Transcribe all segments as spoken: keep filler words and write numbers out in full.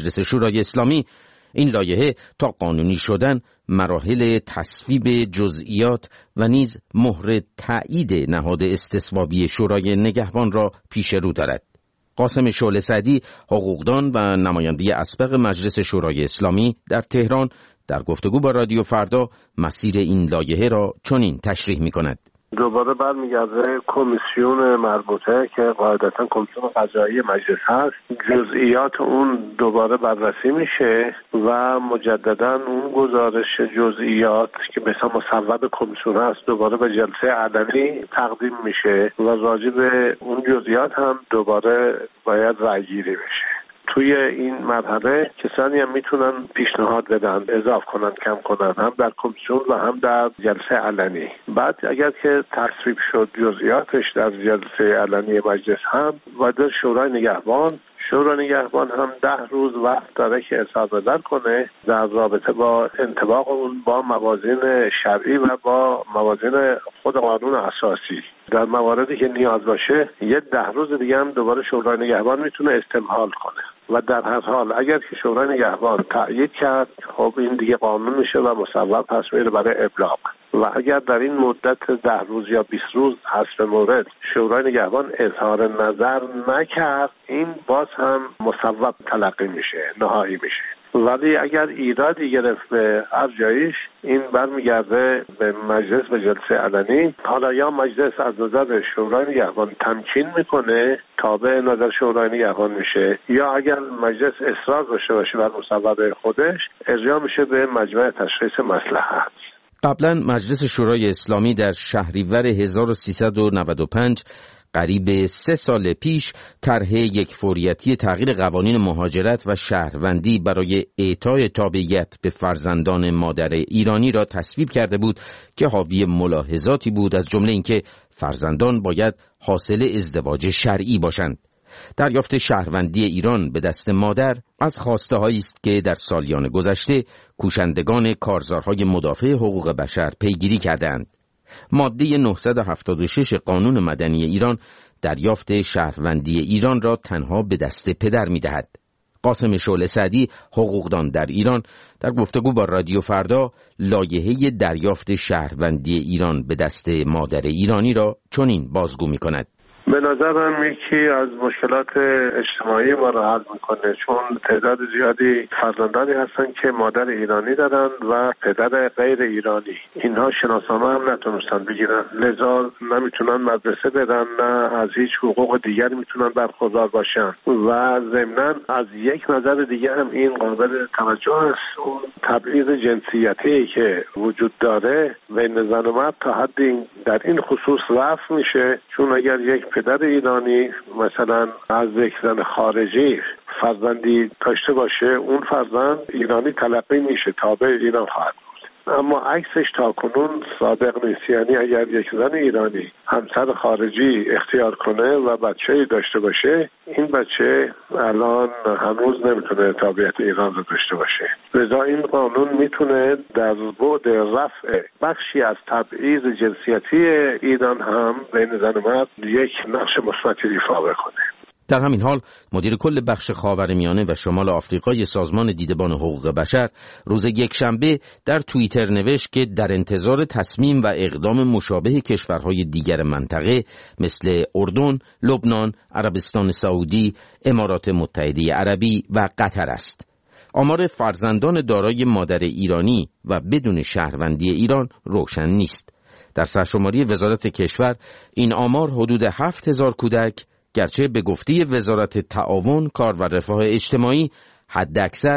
مجلس شورای اسلامی، این لایحه تا قانونی شدن مراحل تصویب جزئیات و نیز مهر تایید نهاد استصوابی شورای نگهبان را پیش رو دارد. قاسم شعله سعدی، حقوقدان و نماینده اسبق مجلس شورای اسلامی در تهران، در گفتگو با رادیو فردا مسیر این لایحه را چنین تشریح می‌کند. دوباره برمیگرده کمیسیون مربوطه که قاعدتا کمیسیون قضایی مجلس هست، جزئیات اون دوباره بررسی میشه و مجددا اون گزارش جزئیات که مثلا مصوب کمیسیون هست دوباره به جلسه علنی تقدیم میشه و راجع به اون جزئیات هم دوباره باید رأی گیری بشه. توی این مرحله کسانی هم میتونن پیشنهاد بدن، اضافه کنن، کم کنن، هم در کمیسیون و هم در جلسه علنی. بعد اگر که تصویب شد جزئیاتش در جلسه علنی مجلس هم و در شورای نگهبان شورای نگهبان هم ده روز وقت داره که اظهار نظر کنه در رابطه با انطباق اون با موازین شرعی و با موازین خود قانون اساسی. در مواردی که نیاز باشه یه ده روز دیگه هم دوباره شورای نگهبان میتونه استمهال کنه و در هر حال اگر که شورای نگهبان تأیید کرد خب این دیگه قانون میشه و مصوب پس میره برای ابلاغ. و اگر در این مدت ده روز یا بیست روز حسب مورد شورای نگهبان اظهار نظر نکرد، این باز هم مصوب تلقی میشه، نهایی میشه. ولی اگر ایرادی گرفت به هر جایش، این برمیگرده به مجلس به جلسه علنی. حالا یا مجلس از نظر شورای نگهبان تمکین میکنه، تابع نظر شورای نگهبان میشه، یا اگر مجلس اصرار داشته باشه بر مصوبه خودش، ارجاع میشه به مجمع تشخیص مصلحت. قبلا مجلس شورای اسلامی در شهریور هزار و سیصد و نود و پنج، قریب سه سال پیش، طرح یک فوریتی تغییر قوانین مهاجرت و شهروندی برای اعطای تابعیت به فرزندان مادر ایرانی را تصویب کرده بود که حاوی ملاحظاتی بود، از جمله اینکه فرزندان باید حاصل ازدواج شرعی باشند. دریافت شهروندی ایران به دست مادر از خواسته هایی است که در سالیان گذشته کوشندگان کارزارهای مدافع حقوق بشر پیگیری کردند. ماده نهصد و هفتاد و شش قانون مدنی ایران دریافت شهروندی ایران را تنها به دست پدر می‌دهد. قاسم شعله سعدی، حقوقدان در ایران، در گفتگو با رادیو فردا لایحه دریافت شهروندی ایران به دست مادر ایرانی را چنین بازگو می‌کند. به نظرم یکی از مشکلات اجتماعی ما را حل میکنه، چون تعداد زیادی فرزندانی هستن که مادر ایرانی دارن و پدر غیر ایرانی. اینها شناسنامه هم نتونستن بگیرن، لذا نمیتونن مدرسه برن، نه از هیچ حقوق دیگری میتونن برخوردار باشن. و ضمناً از یک نظر دیگه هم این قابل توجه است، اون تبعیض جنسیتی که وجود داره بین زن و مرد تا حدی در این خصوص رفع میشه، چون اگر یک پدر ایرانی مثلا از یک زن خارجی فرزندی داشته باشه، اون فرزند ایرانی تلقی میشه، تابع ایران خواهد بود. اما عکسش تا کنون صادق نیست. یعنی اگر یک زن ایرانی همسر خارجی اختیار کنه و بچه‌ای داشته باشه، این بچه الان هنوز نمیتونه تابعیت ایران رو داشته باشه. لذا این قانون میتونه در بعد رفع بخشی از تبعیض جنسیتی ایران هم بین زن و مرد یک نقش مثبتی ایفا بکنه. در همین حال مدیر کل بخش خاورمیانه و شمال آفریقای سازمان دیدبان حقوق بشر روز یکشنبه در توییتر نوشت که در انتظار تصمیم و اقدام مشابه کشورهای دیگر منطقه مثل اردن، لبنان، عربستان سعودی، امارات متحده عربی و قطر است. آمار فرزندان دارای مادر ایرانی و بدون شهروندی ایران روشن نیست. در سرشماری وزارت کشور این آمار حدود هفت هزار کودک، گرچه به گفته وزارت تعاون، کار و رفاه اجتماعی حداکثر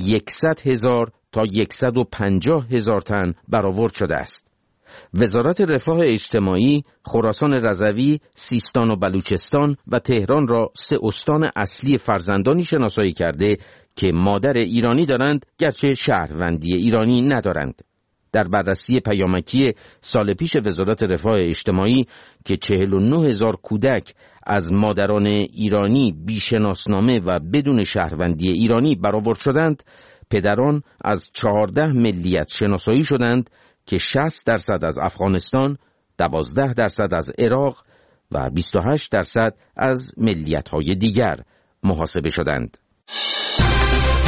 صد هزار تا صد و پنجاه هزار تن برآورد شده است. وزارت رفاه اجتماعی خراسان رضوی، سیستان و بلوچستان و تهران را سه استان اصلی فرزندانی شناسایی کرده که مادر ایرانی دارند، گرچه شهروندی ایرانی ندارند. در بررسی پیامکی سال پیش وزارت رفاه اجتماعی که چهل و نه هزار کودک از مادران ایرانی بی‌شناسنامه و بدون شهروندی ایرانی برآورد شدند، پدران از چهارده ملیت شناسایی شدند که شصت درصد از افغانستان، دوازده درصد از عراق و بیست و هشت درصد از ملیت‌های دیگر محاسبه شدند.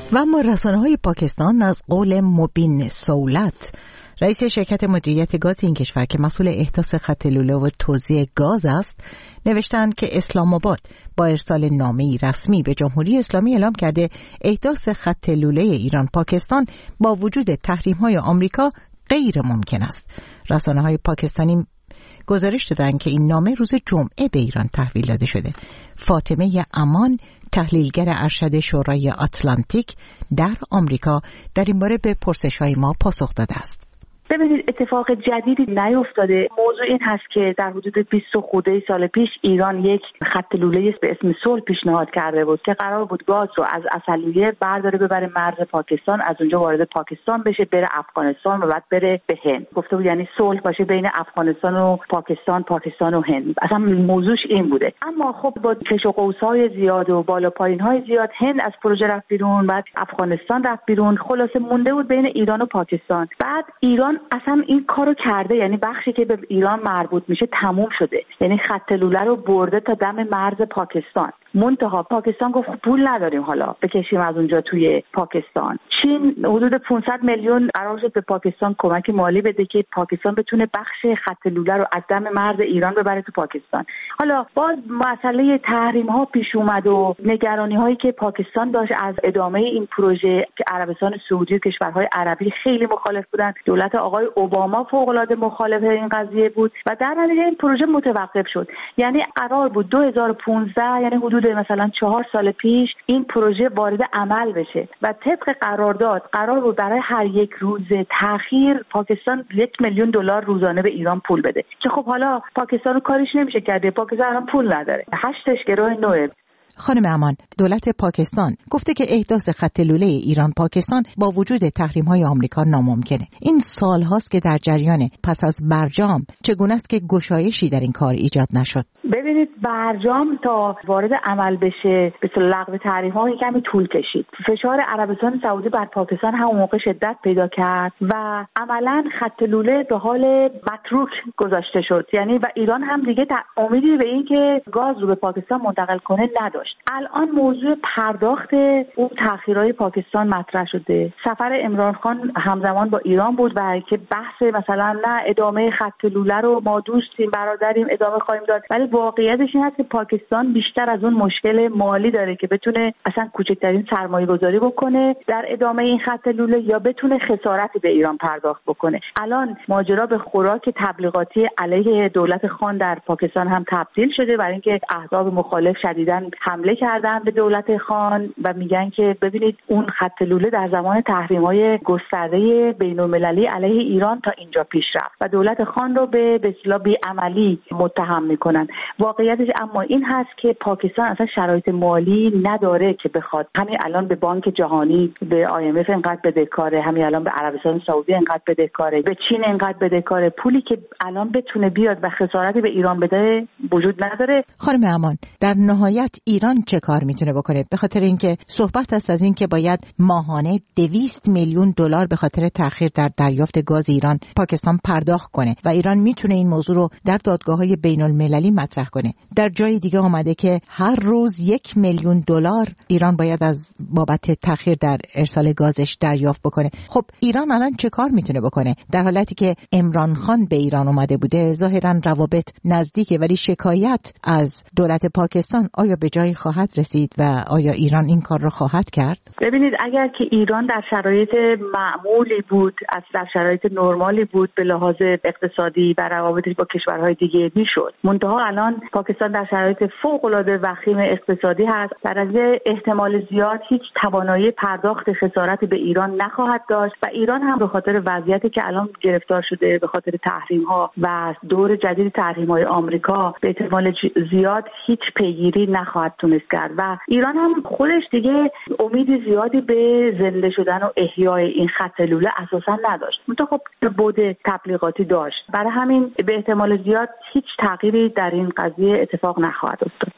و اما رسانه‌های پاکستان از قول مبین سولت، رئیس شرکت مدیریت گاز این کشور که مسئول احداث خط لوله و توزیع گاز است، نوشتند که اسلام آباد با ارسال نامه‌ای رسمی به جمهوری اسلامی اعلام کرده احداث خط لوله ایران پاکستان با وجود تحریم‌های آمریکا غیر ممکن است. رسانه‌های پاکستانی گزارش دادند که این نامه روز جمعه به ایران تحویل داده شده. فاطمه امان، تحلیلگر ارشد شورای آتلانتیک در آمریکا، در این باره به پرسش‌های ما پاسخ داده است. ببینید، اتفاق جدیدی نیفتاده. موضوع این هست که در حدود بیست خورده سال پیش ایران یک خط لوله به اسم صلح پیشنهاد کرده بود که قرار بود گاز رو از عسلویه برداره ببره مرز پاکستان، از اونجا وارد پاکستان بشه، بره افغانستان و بعد بره به هند. گفته بود یعنی صلح باشه بین افغانستان و پاکستان، پاکستان و هند. اصلا موضوعش این بوده. اما خب با کش و قوس‌های زیاد و بالا پایین‌های زیاد هند از پروژه رفت بیرون، بعد افغانستان رفت بیرون، خلاصه مونده بود بین ایران و پاکستان. بعد ایران اصلا این کارو کرده، یعنی بخشی که به ایران مربوط میشه تموم شده، یعنی خط لوله رو برده تا دم مرز پاکستان. منتها پاکستان گفت پول نداریم حالا بکشیم از اونجا توی پاکستان. چین حدود پانصد میلیون قرار شد به پاکستان کمک مالی بده که پاکستان بتونه بخش خط لوله رو از دم مرز ایران ببره تو پاکستان. حالا باز مسئله تحریم ها پیش اومد و نگرانی هایی که پاکستان داشت از ادامه این پروژه که عربستان سعودی و کشورهای عربی خیلی مخالف بودن. دولت آقای اوباما فوق العاده مخالف این قضیه بود و در نتیجه این پروژه متوقف شد. یعنی قرار بود دو هزار و پانزده، یعنی حدود مثلا چهار سال پیش این پروژه وارد عمل بشه و طبق قرارداد قرار بود برای هر یک روز تأخیر پاکستان یک میلیون دلار روزانه به ایران پول بده که خب حالا پاکستان رو کارش نمیشه کرده، پاکستان الان پول نداره. هشتش گروه نوه. خانم امان، دولت پاکستان گفته که احداث خط لوله ایران پاکستان با وجود تحریم‌های آمریکا ناممکنه. این سال هاست که در جریانه. پس از برجام چگونه است که گشایشی در این کار ایجاد نشد؟ ببینید، برجام تا وارد عمل بشه به اصطلاح لغو تحریم‌ها کمی طول کشید. فشار عربستان سعودی بر پاکستان همون موقع شدت پیدا کرد و عملاً خط لوله به حال متروک گذاشته شد. یعنی و ایران هم دیگه امیدی به این که گاز رو به پاکستان منتقل کنه نداشت. الان موضوع پرداخت اون تأخیرهای پاکستان مطرح شده. سفر عمران خان همزمان با ایران بود و که بحث مثلا نه ادامه خط لوله رو ما دوستیم برادریم ادامه خواهیم داد، ولی واقعیتش این هست که پاکستان بیشتر از اون مشکل مالی داره که بتونه اصلا کوچکترین سرمایه گذاری بکنه در ادامه این خط لوله یا بتونه خسارتی به ایران پرداخت بکنه. الان ماجرا به خوراک تبلیغاتی علیه دولت خان در پاکستان هم تبدیل شده، برای اینکه احزاب مخالف شدیداً حمله کردن به دولت خان و میگن که ببینید اون خط لوله در زمان تحریم‌های گسترده بین‌المللی علیه ایران تا اینجا پیش رفت و دولت خان رو به به اصطلاح بی‌عملی متهم میکنن. واقعیتش اما این هست که پاکستان اصلا شرایط مالی نداره که بخواد همین الان به بانک جهانی، به آی ام اف انقدر بدهکاره، همین الان به عربستان سعودی انقدر بدهکاره، به چین انقدر بدهکاره. پولی که الان بتونه بیاد و خسارتی به ایران بده وجود نداره. خانم امان، در نهایت ایران چه کار میتونه بکنه؟ به خاطر اینکه صحبت است از این که باید ماهانه دویست میلیون دلار به خاطر تأخیر در دریافت گاز ایران پاکستان پرداخت کنه و ایران میتونه این موضوع رو در دادگاه‌های بین‌المللی مطرح کنه. در جای دیگه آمده که هر روز یک میلیون دلار ایران باید از بابت تأخیر در ارسال گازش دریافت بکنه. خب ایران الان چه کار میتونه بکنه در حالتی که عمران خان به ایران اومده بوده؟ ظاهراً روابط نزدیکه، ولی شکایت از دولت پاکستان آیا به جای خواهد رسید و آیا ایران این کار رو خواهد کرد؟ ببینید، اگر که ایران در شرایط معمولی بود، از در شرایط نرمالی بود به لحاظ اقتصادی و روابطش با کشورهای دیگه میشد. منتها الان پاکستان در شرایط فوق‌العاده وخیم اقتصادی هست. در از احتمال زیاد هیچ توانایی پرداخت خسارتی به ایران نخواهد داشت و ایران هم به خاطر وضعیتی که الان گرفتار شده به خاطر تحریم‌ها و دور جدید تحریم‌های آمریکا به احتمال زیاد هیچ پیگیری نخواهد تونست کرد و ایران هم خودش دیگه امیدی زیادی به زنده شدن و احیای این خط لوله اساسا نداشت. منتها خب بود تبلیغاتی داشت. برای همین به احتمال زیاد هیچ تغییری در این قضیه اتفاق نخواهد افتاد.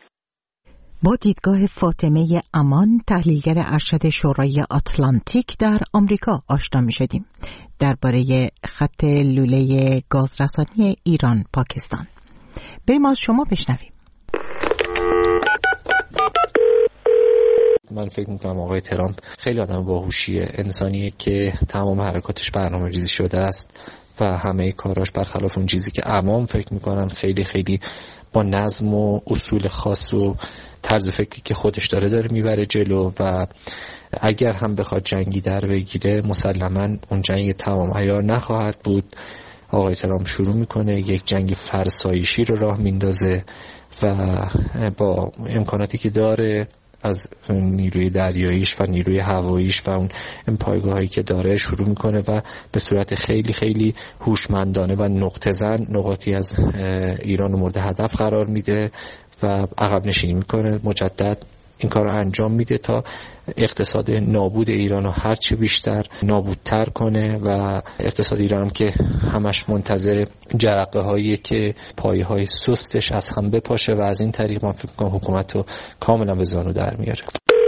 با دیدگاه فاطمه امان، تحلیلگر ارشد شورای آتلانتیک در آمریکا آشنا می شدیم درباره خط لوله گازرسانی ایران پاکستان. بریم از شما بشنویم. من فکر میکنم آقای ترامپ خیلی آدم باهوشیه، انسانیه که تمام حرکاتش برنامه ریزی شده است و همه کاراش برخلاف اون چیزی که عوام فکر میکنن خیلی خیلی با نظم و اصول خاص و طرز فکری که خودش داره داره میبره جلو و اگر هم بخواد جنگی در بگیره مسلماً اون جنگ تمام عیار نخواهد بود. آقای ترامپ شروع میکنه یک جنگ فرسایشی رو راه میندازه و با امکاناتی که داره از نیروی دریاییش و نیروی هواییش و اون پایگاهایی که داره شروع میکنه و به صورت خیلی خیلی هوشمندانه و نقطه زن نقاطی از ایران مورد هدف قرار میده و عقب نشینی میکنه. مجدد این کار رو انجام میده تا اقتصاد نابود ایران رو هرچی بیشتر نابودتر کنه و اقتصاد ایران هم که همش منتظر جرقه هایی که پایه های سستش از هم بپاشه و از این طریق من فکر کنم حکومت رو کاملا به زانو در میاره.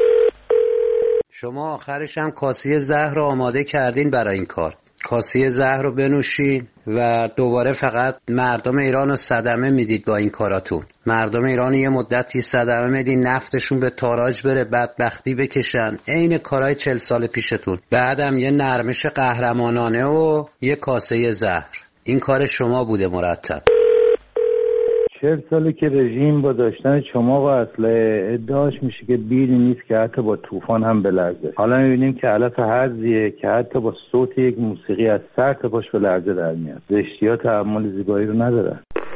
شما آخرش هم کاسه زهر رو آماده کردین برای این کار، کاسه زهر رو بنوشین و دوباره فقط مردم ایران رو صدمه میدید با این کاراتون. مردم ایران یه مدتی صدمه میدین، نفتشون به تاراج بره، بدبختی بکشن، عین کارهای چل سال پیشتون. بعدم یه نرمش قهرمانانه و یه کاسه زهر. این کار شما بوده مرتب. چهل ساله که رژیم با داشتن شما و اسلحه ادعاش میشه که بیلی نیست که حتی با طوفان هم بلرزه. حالا میبینیم که علف هرزیه که حتی با صوت یک موسیقی از سر تا پاش به لرزه در میاد. زشتی‌ها تحمل زیبایی رو ندارن.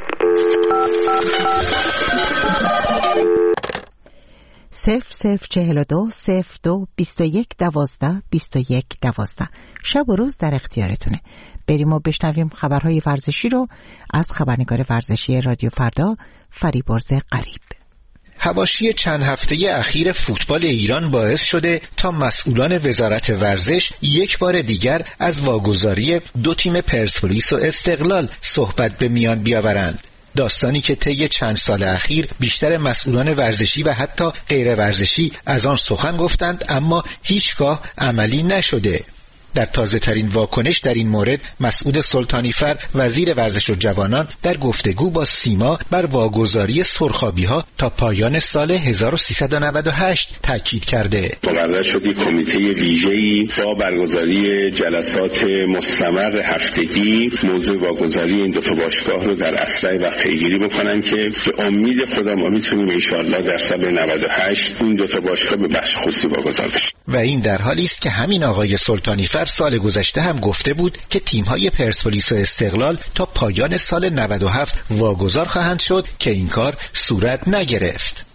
صفر صفر چهل و دو صفر دو بیست و یک دوازده بیست و یک دوازده شب و روز در اختیارتونه. بریم و بشنویم خبرهای ورزشی رو از خبرنگار ورزشی رادیو فردا فریبرز غریب. حواشی چند هفته اخیر فوتبال ایران باعث شده تا مسئولان وزارت ورزش یک بار دیگر از واگذاری دو تیم پرسپولیس و استقلال صحبت به میان بیاورند. داستانی که طی چند سال اخیر بیشتر مسئولان ورزشی و حتی غیر ورزشی از آن سخن گفتند اما هیچگاه عملی نشده. در تازه ترین واکنش در این مورد مسعود سلطانیفر وزیر ورزش و جوانان در گفتگو با سیما بر واگذاری سرخابی ها تا پایان سال هزار و سیصد و نود و هشت تاکید کرده. مقرر شد یک کمیته ویژه‌ای با برگزاری جلسات مستمر هفتگی موضوع واگذاری این دو تا باشگاه رو در اسرع وقت پیگیری بکنن که به امید خدا ما میتونیم ان شاءالله در سال نود و هشت این دو تا باشگاه به بخش خصوصی واگذار بشه. و این در حالی است که همین آقای سلطانیفر سال گذشته هم گفته بود که تیم‌های پرسپولیس و استقلال تا پایان سال نود و هفت واگذار خواهند شد که این کار صورت نگرفت.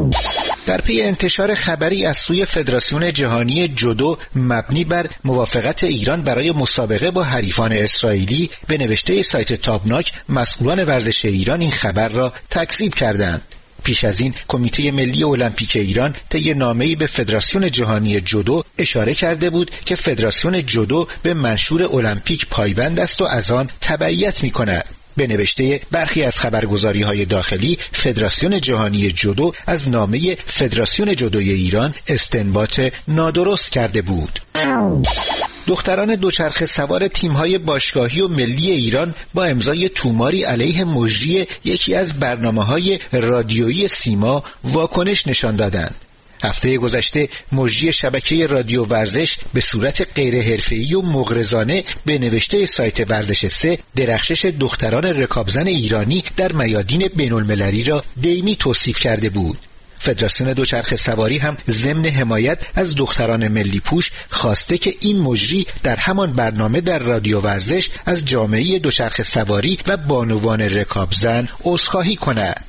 در پی انتشار خبری از سوی فدراسیون جهانی جودو مبنی بر موافقت ایران برای مسابقه با حریفان اسرائیلی به نوشته سایت تابناک، مسئولان ورزش ایران این خبر را تکذیب کردند. پیش از این کمیته ملی المپیک ایران طی نامه‌ای به فدراسیون جهانی جودو اشاره کرده بود که فدراسیون جودو به منشور المپیک پایبند است و از آن تبعیت می‌کند. به نوشته برخی از خبرگزاری‌های داخلی، فدراسیون جهانی جودو از نامه فدراسیون جودوی ایران استنباط نادرست کرده بود. دختران دوچرخه سوار تیم‌های باشگاهی و ملی ایران با امضای توماری علیه مجری یکی از برنامه‌های رادیویی سیما واکنش نشان دادند. هفته گذشته مجری شبکه رادیو ورزش به صورت غیر حرفه‌ای و مغرضانه به نوشته سایت ورزش سه درخشش دختران رکابزن ایرانی در میادین بین‌المللی را دیمی توصیف کرده بود. فدراسیون دوچرخه سواری هم ضمن حمایت از دختران ملی پوش خواسته که این مجری در همان برنامه در رادیو ورزش از جامعه دوچرخه سواری و بانوان رکابزن عذرخواهی کند.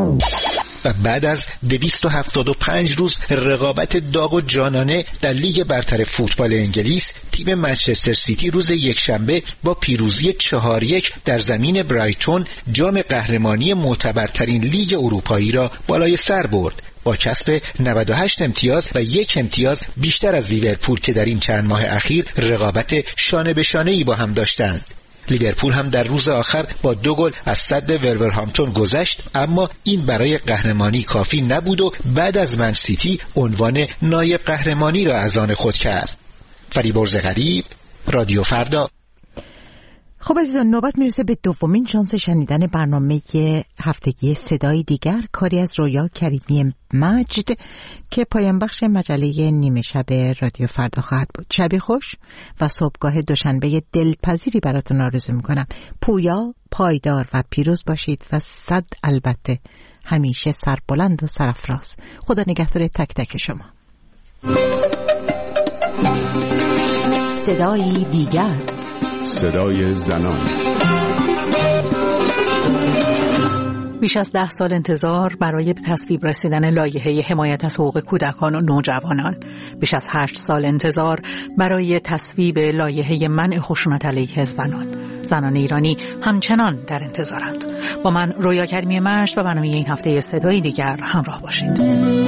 و بعد از دویست و هفتاد و پنج روز رقابت داغ و جانانه در لیگ برتر فوتبال انگلیس، تیم منچستر سیتی روز یکشنبه با پیروزی چهار یک در زمین برایتون جام قهرمانی معتبرترین لیگ اروپایی را بالای سر برد با کسب نود و هشت امتیاز و یک امتیاز بیشتر از لیورپول که در این چند ماه اخیر رقابت شانه به شانه‌ای با هم داشتند. لیورپول هم در روز آخر با دو گل از سد ولورهامپتون گذشت، اما این برای قهرمانی کافی نبود و بعد از من سیتی عنوان نایب قهرمانی را از آن خود کرد. فریبرز غریب، رادیو فردا. خب عزیزان، نوبت میرسه به دومین شانس شنیدن برنامه هفتگی صدای دیگر، کاری از رویا کریمی مجد که پایان بخش مجله نیمه شب رادیو فردا خواهد بود. شبی خوش و صبحگاه دوشنبه دلپذیری براتون آرزو میکنم. پویا، پایدار و پیروز باشید و صد البته همیشه سربلند و سرافراز. خدا نگهدار تک تک شما. صدای دیگر، صدای زنان. بیش از ده سال انتظار برای تصویب رسیدن لایحه حمایت از حقوق کودکان و نوجوانان. بیش از هشت سال انتظار برای تصویب لایحه منع خشونت علیه زنان. زنان ایرانی همچنان در انتظارند. با من رویا کریمی مجد و برنامه این هفته صدای دیگر همراه باشید.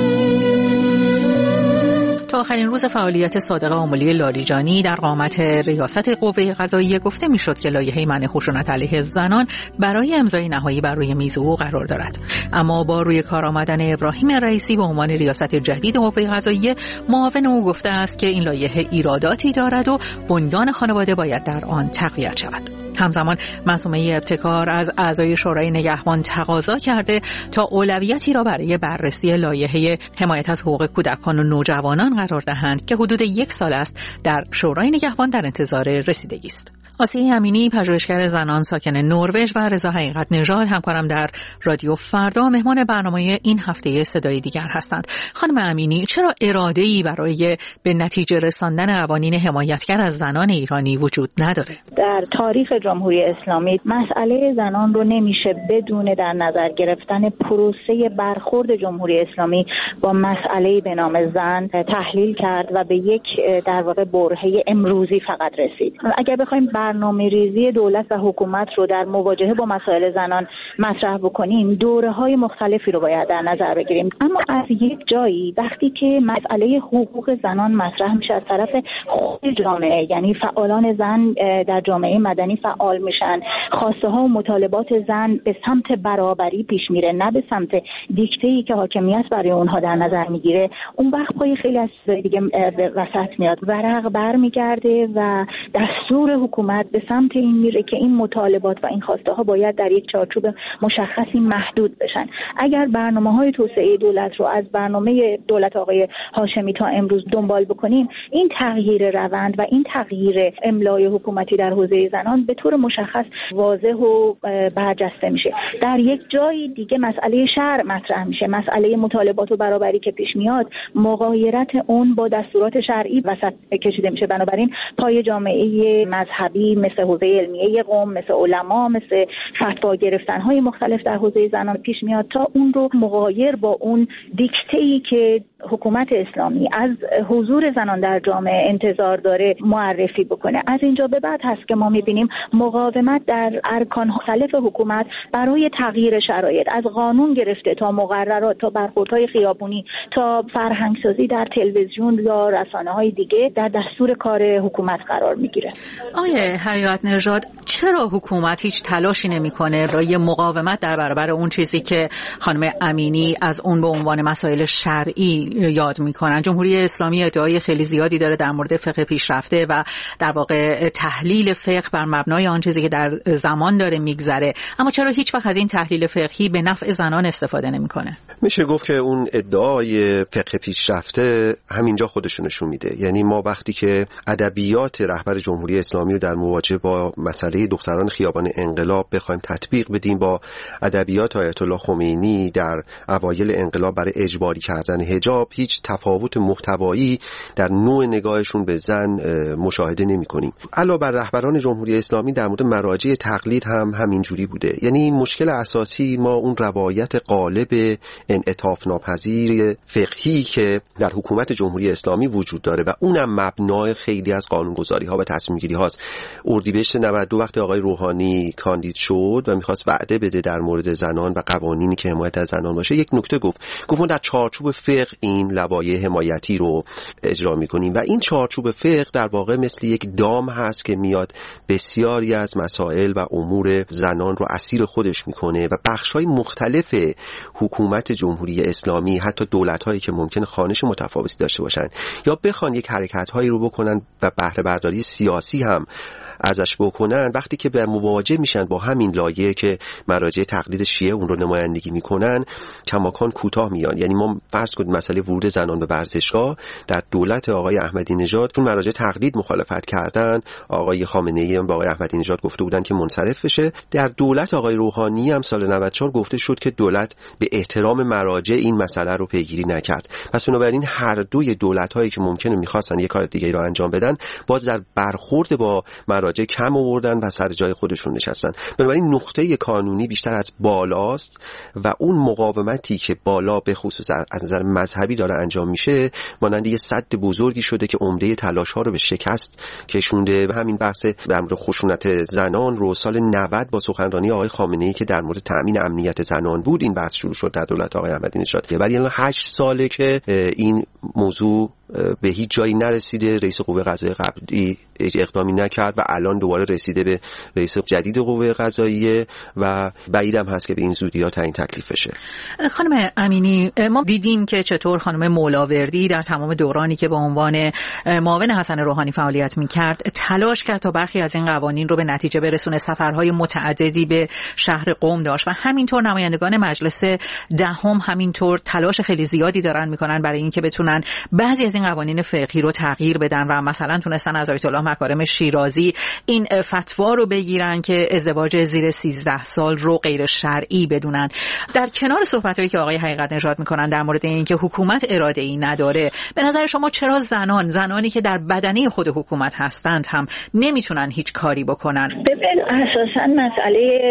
تا آخرین روز فعالیت صادق آملی لاریجانی در قامت ریاست قوه قضاییه گفته میشد که لایحه منع خشونت علیه زنان برای امضای نهایی بر روی میز او قرار دارد. اما با روی کار آمدن ابراهیم رئیسی به عنوان ریاست جدید قوه قضاییه، معاون او گفته است که این لایحه ایراداتی دارد و بنیان خانواده باید در آن تقویت شود. همزمان منظومه ابتکار از اعضای شورای نگهبان تقاضا کرده تا اولویتی را برای بررسی لایحه حمایت از حقوق کودکان و نوجوانان قرار دهند که حدود یک سال است در شورای نگهبان در انتظار رسیدگی است. آسیه امینی، پژوهشگر زنان ساکن نروژ، و رضا حقیقت نژاد، همکارم در رادیو فردا، مهمان برنامه این هفته صدای دیگر هستند. خانم امینی، چرا اراده‌ای برای به نتیجه رساندن قوانین حمایتگر از زنان ایرانی وجود نداره؟ در تاریخ جمهوری اسلامی مسئله زنان رو نمیشه بدون در نظر گرفتن پروسه برخورد جمهوری اسلامی با مسئله به نام زن تحلیل کرد و به یک در واقع برهه امروزی فقط رسید. اگر بخوایم برنامه ریزی دولت و حکومت رو در مواجهه با مسائل زنان مطرح بکنیم، دوره‌های مختلفی رو باید در نظر بگیریم. اما از یک جایی وقتی که مسئله حقوق زنان مطرح میشه از طرف خود جامعه، یعنی فعالان زن در جامعه مدنی فعال میشن، خواسته ها و مطالبات زن به سمت برابری پیش میره، نه به سمت دیکته‌ای که حاکمیت برای اونها در نظر میگیره، اون وقت پای خیلی از دیگه وسط میاد، ورق برمیگرده و دستور حکومت به سمت این میره که این مطالبات و این خواسته ها باید در یک چارچوب مشخصی محدود بشن. اگر برنامه‌های توسعه دولت رو از برنامه دولت آقای هاشمی تا امروز دنبال بکنیم، این تغییر روند و این تغییر املای حکومتی در حوزه زنان به طور مشخص واضح و برجسته میشه. در یک جایی دیگه مسئله شرع مطرح میشه، مسئله مطالبات و برابری که پیش میاد، مغایرت اون با دستورات شرعی وسط کشیده میشه. بنابراین پای جامعه مذهبی مثل حوزه علمیه قم، مثل علما، مثل فتوا گرفتن‌های مختلف در حوزه زنان پیش میاد تا اون رو مغایر با اون دیکته‌ای که حکومت اسلامی از حضور زنان در جامعه انتظار داره معرفی بکنه. از اینجا به بعد هست که ما می‌بینیم مقاومت در ارکان مختلف حکومت برای تغییر شرایط، از قانون گرفته تا مقررات، تا برخوردهای خیابونی، تا فرهنگسازی در تلویزیون یا رسانه‌های دیگه در دستور کار حکومت قرار میگیره. آیه حقیقت نژاد، چرا حکومت هیچ تلاشی نمیکنه برای مقاومت در برابر اون چیزی که خانم امینی از اون به عنوان مسائل شرعی یاد میکنن؟ جمهوری اسلامی ادعای خیلی زیادی داره در مورد فقه پیشرفته و در واقع تحلیل فقه بر مبنای آن چیزی که در زمان داره میگذره، اما چرا هیچ وقت از این تحلیل فقهی به نفع زنان استفاده نمیکنه؟ میشه گفت که اون ادعای فقه پیشرفته همینجا خودشو نشون میده. یعنی ما وقتی که ادبیات رهبر جمهوری اسلامی رو در مواجهه با مسئله دختران خیابان انقلاب بخوایم تطبیق بدیم با ادبیات آیت الله خمینی در اوایل انقلاب برای اجباری کردن حجاب، هیچ تفاوت محتوایی در نوع نگاهشون به زن مشاهده نمی‌کنیم. علاوه بر رهبران جمهوری اسلامی در مورد مراجع تقلید هم همینجوری بوده. یعنی مشکل اساسی ما اون روایت غالب انعطاف ناپذیر فقهی که در حکومت جمهوری اسلامی وجود داره و اونم مبنای خیلی از قانونگذاری‌ها و تصمیم‌گیری‌ها است. اردیبهشت نود و دو وقتی آقای روحانی کاندید شد و می‌خواست وعده بده در مورد زنان و قوانینی که حمایت از زنان باشه، یک نکته گفت. گفت ما در چارچوب فقه این لوایح حمایتی رو اجرا می‌کنیم و این چارچوب فقه در واقع مثل یک دام هست که میاد بسیاری از مسائل و امور زنان رو اسیر خودش می‌کنه و بخش‌های مختلف حکومت جمهوری اسلامی، حتی دولت‌هایی که ممکن خوانش متفاوتی داشته باشن یا بخوان یک حرکت‌هایی رو بکنن و بهره برداری سیاسی هم ازش بکنن، وقتی که به مواجه میشن با همین لایه که مراجع تقلید شیعه اون رو نمایندگی میکنن کماکان کوتاه میان. یعنی ما فرض کنید مسئله ورود زنان به ورزشگاه در دولت آقای احمدی نژاد چون مراجع تقلید مخالفت کردن، آقای خامنه‌ای هم با آقای احمدی نژاد گفته بودن که منصرف بشه. در دولت آقای روحانی هم سال نود و چهار گفته شد که دولت به احترام مراجع این مسئله رو پیگیری نکرد. پس بنابراین هر دوی دولت‌هایی که ممکنه می‌خواستن یک کار دیگه رو انجام بدن باز در برخورد با مراجع کم آوردن و سر جای خودشون نشستن. بنابراین نقطه کانونی بیشتر از بالاست و اون مقاومتی که بالا به خصوص از نظر مذهبی داره انجام میشه مانند یه سد بزرگی شده که عمده تلاش‌ها رو به شکست کشونده. همین بحث در مورد خشونت زنان رو سال نود با سخنرانی آقای خامنه‌ای که در مورد تأمین امنیت زنان بود این بحث شروع شد در دولت آقای احمدی نژاد. ولی الان هشت ساله که این موضوع به هیچ جایی نرسیده. رئیس قوه قضاییه قبلی اقدامی نکرد و الان دوباره رسیده به رئیس جدید قوه قضاییه و بعیدم هست که به این زودی‌ها تعیین تکلیف بشه. خانم امینی، ما دیدیم که چطور خانم مولاوردی در تمام دورانی که به عنوان معاون حسن روحانی فعالیت می‌کرد تلاش کرد تا برخی از این قوانین رو به نتیجه برسونه. سفرهای متعددی به شهر قم داشت و همینطور نمایندگان مجلس دهم همینطور تلاش خیلی زیادی دارن میکنن برای اینکه بتونن بعضی از این قوانین فقهی رو تغییر بدن و مثلا تونستن از آیت الله مکارم شیرازی این فتوا رو بگیرن که ازدواج زیر سیزده سال رو غیر شرعی بدونن. در کنار صحبتایی که آقای حقیقت نژاد میکنن در مورد اینکه حکومت اراده ای نداره، به نظر شما چرا زنان زنانی که در بدنه خود حکومت هستند هم نمیتونن هیچ کاری بکنن؟ ببین اساساً مسئله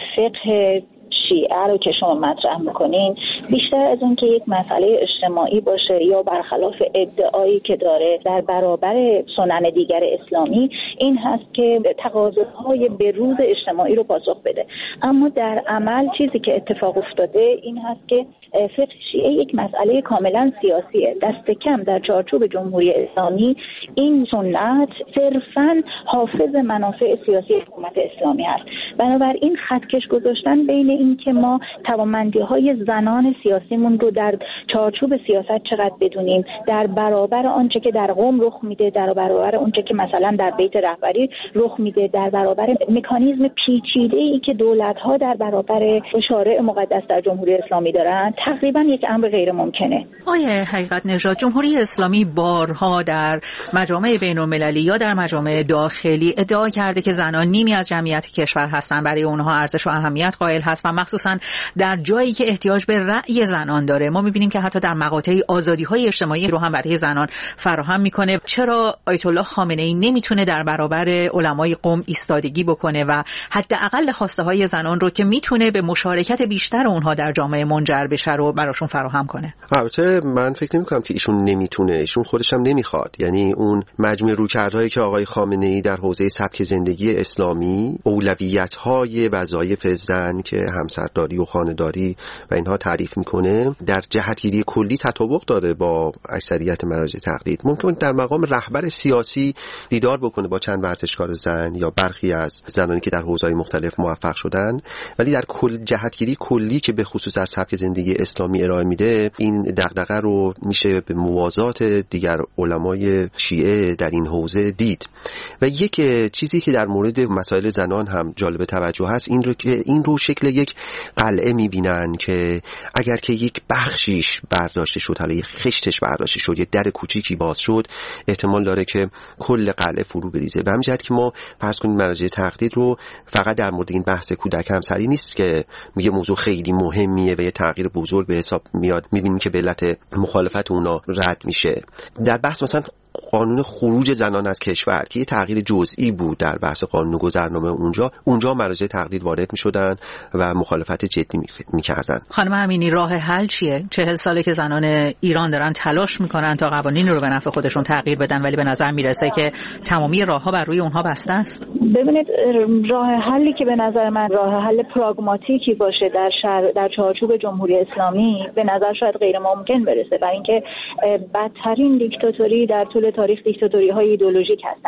فقه شیعه رو که شما مطرح میکنین بیشتر از اون که یک مسئله اجتماعی باشه یا برخلاف ادعایی که داره در برابر سنن دیگر اسلامی این هست که تقاضاهای بروز اجتماعی رو پاسخ بده، اما در عمل چیزی که اتفاق افتاده این هست که فقه شیعه یک مسئله کاملا سیاسیه. دست کم در چارچوب جمهوری اسلامی این سنت صرفاً حافظ منافع سیاسی حکومت اسلامی هست. بنابراین خطکش گذاشتن بین این که ما توانمندی‌های زنان سیاسیمون رو در چارچوب سیاست چقدر بدونیم در برابر آنچه که در قم رخ میده، در برابر آنچه که مثلا در بیت رهبری رخ میده، در برابر مکانیزم پیچیده‌ای که دولت‌ها در برابر شارع مقدس در جمهوری اسلامی دارن، تقریبا یک امر غیر ممکنه. آیه حقیقت نژاد، جمهوری اسلامی بارها در مجامع بین‌المللی یا در مجامع داخلی ادعا کرده که زنان نیمی از جمعیت کشور هستند، برای اونها ارزش و اهمیت قائل هست و مخصوصا در جایی که احتیاج به رأی زنان داره. ما می‌بینیم که حتی در مقاطعی آزادی‌های اجتماعی رو هم برای زنان فراهم می‌کنه. چرا آیت الله خامنه‌ای نمیتونه در برابر علمای قم ایستادگی بکنه و حداقل خواسته‌های زنان رو که میتونه به مشارکت بیشتر اونها در جامعه منجر بشه رو براشون فراهم کنه؟ البته من فکر نمی‌کنم که ایشون نمیتونه، ایشون خودش هم نمیخواد. یعنی اون مجموعه رویکردهایی که آقای خامنه‌ای در حوزه سبک زندگی اسلامی، اولویت‌های وظایف زن که همسرداری و خانه‌داری و اینها تعریف میکنه، در جهتگیری کلی تطابق داره با اکثریت مراجع تقلید. ممکن در مقام رهبر سیاسی دیدار بکنه با چند ورزشکار زن یا برخی از زنانی که در حوزه‌های مختلف موفق شدن، ولی در کل جهتگیری کلی که به خصوص در سبک زندگی اسلامی ارائه میده این دغدغه رو میشه به موازات دیگر علمای شیعه در این حوزه دید. و یک چیزی که در مورد مسائل زنان هم جالب توجه هست این رو که این رو شکل یک قلعه میبینن که اگر که یک بخشیش برداشته شد، حالا یک خشتش برداشته شد، یک در کوچیکی باز شد، احتمال داره که کل قلعه فرو بریزه. به همین جهت که ما فرض کنیم مراجع تقلید رو فقط در مورد این بحث کودک همسری نیست که میگه موضوع خیلی مهمیه و یه تغییر بزرگ به حساب میاد، میبینیم که به علت مخالفت اونا رد میشه. در بحث مثلا قانون خروج زنان از کشور که یه تغییر جزئی بود در بحث قانون گذرنامه، اونجا اونجا مراجع تقلید وارد میشدن و مخالفت جدی میکردن. خانم امینی، راه حل چیه؟ چهل ساله که زنان ایران دارن تلاش میکنن تا قوانین رو به نفع خودشون تغییر بدن، ولی به نظر میرسه که تمامی راهها بر روی اونها بسته است. ببینید، راه حلی که به نظر من راه حل پراگماتیکی باشه در شر... در چارچوب جمهوری اسلامی به نظر شاید غیر ممکن برسه، برای اینکه بدترین دیکتاتوری در طول تاریخ دیکتاتوری های ایدئولوژیک هستن.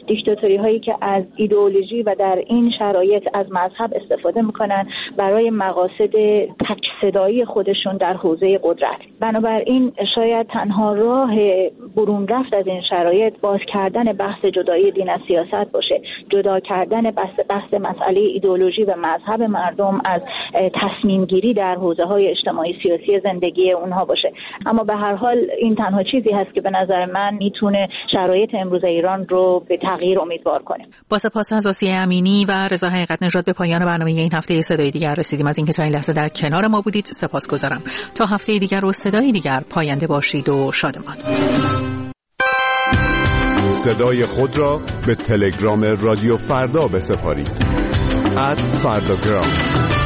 دیکتاتوری هایی که از ایدئولوژی و در این شرایط از مذهب استفاده میکنن برای مقاصد تک صدایی خودشون در حوزه قدرت. بنابراین شاید تنها راه برون رفت از این شرایط باز کردن بحث جدایی دین از سیاست باشه، جدا کردن بحث بحث مسئله ایدئولوژی و مذهب مردم از تصمیم گیری در حوزه های اجتماعی سیاسی زندگی اونها باشه. اما به هر حال این تنها چیزی هست که به نظر من میتونه شرایط امروز ایران رو به تغییر امیدوار کنه. با سپاس از آسیه امینی و رضا حقیقت نژاد به پایان برنامه این هفته صدای دیگر رسیدیم. از اینکه تا این لحظه در کنار ما بودید سپاسگزارم. تا هفته دیگر و صدای دیگر پاینده باشید و شادمان. صدای خود را به تلگرام رادیو فردا بسپارید. ات فرداگرام